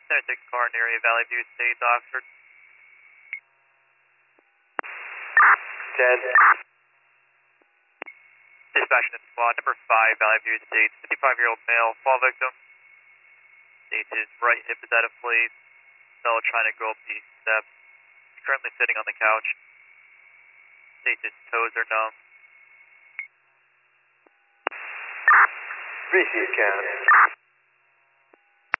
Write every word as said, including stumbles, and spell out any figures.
Center six car in area, Valley View Estates, Oxford. ten. Dispatch to squad number five, Valley View Estates, fifty-five-year-old male, fall victim. States his right hip is out of place. Fellow trying to go up the steps. He's currently sitting on the couch. States his toes are numb. Receive count.